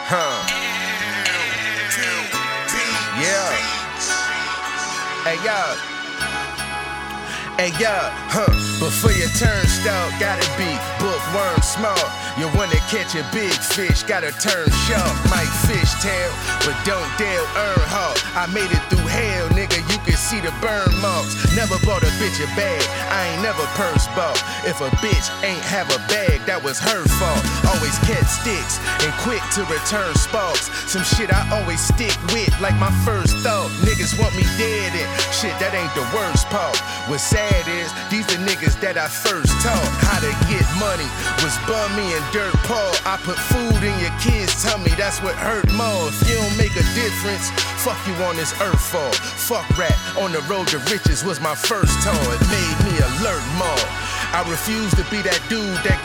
Huh. Yeah. Hey, yo. Hey, yo, before you turn stout, gotta be bookworm smart. You wanna catch a big fish, gotta turn sharp. Might fish tail, but don't dare earn hard. I made it through hell, nigga, you can see the burn marks. Never bought a bitch a bag, I ain't never purse bought. If a bitch ain't have a bag, that was her fault. Always kept sticks and quick to return sparks. Some shit I always stick with, like my first thought. Niggas want me dead and shit, that ain't the worst part. What's sad is, these the niggas that I first taught how to get money. Was bummy and dirt paw. I put food in your kids' tummy, that's what hurt more. If you don't make a difference, fuck you on this earth for. Fuck rap, on the road to riches was my first tour. It made me alert more. I refuse to be that dude that